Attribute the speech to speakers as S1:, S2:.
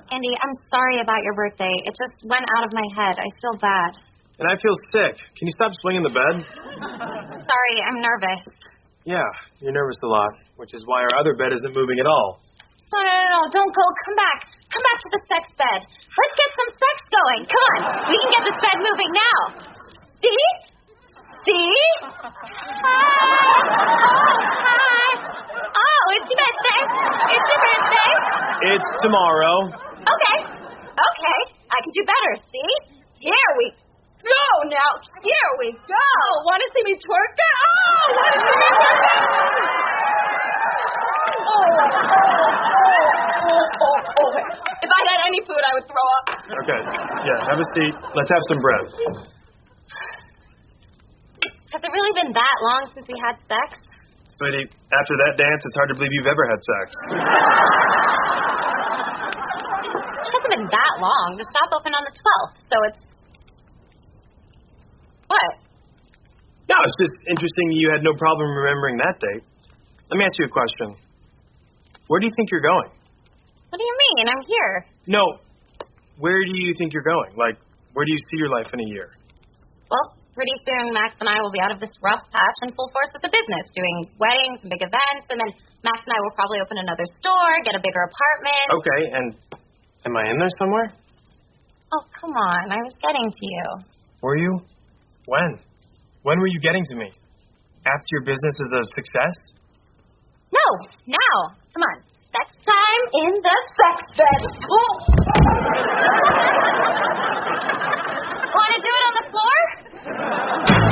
S1: Andy, I'm sorry about your birthday. It just went out of my head. I feel bad.
S2: And I feel sick. Can you stop swinging the bed?
S1: Sorry, I'm nervous.
S2: Yeah, you're nervous a lot, which is why our other bed isn't moving at all.
S1: No, don't go. Come back. Come back to the sex bed. Let's get some sex going. Come on. We can get this bed moving now. See? Hi. Oh, it's your birthday.
S2: It's tomorrow.
S1: Okay. I can do better. See? Here we go now. Here we go. Want to see me twerk it? Want to see me twerk it? If I had any food, I would throw up.
S2: Okay. Yeah, have a seat. Let's have some bread.
S1: Has it really been that long since we had sex?
S2: Sweetie, after that dance, it's hard to believe you've ever had sex.
S1: It hasn't been that long. The shop opened on the 12th, so it's... What?
S2: No, it's just interesting you had no problem remembering that date. Let me ask you a question. Where do you think you're going?
S1: What do you mean? I'm here.
S2: No. Where do you think you're going? Like, where do you see your life in a year?
S1: Well, pretty soon Max and I will be out of this rough patch in full force with the business, doing weddings and big events, and then Max and I will probably open another store, get a bigger apartment.
S2: Okay, and am I in there somewhere?
S1: Oh, come on. I was getting to you.
S2: Were you? When? When were you getting to me? After your business is a success?
S1: No, now. Come on. Sex time in the sex bed. Want to do it on the floor?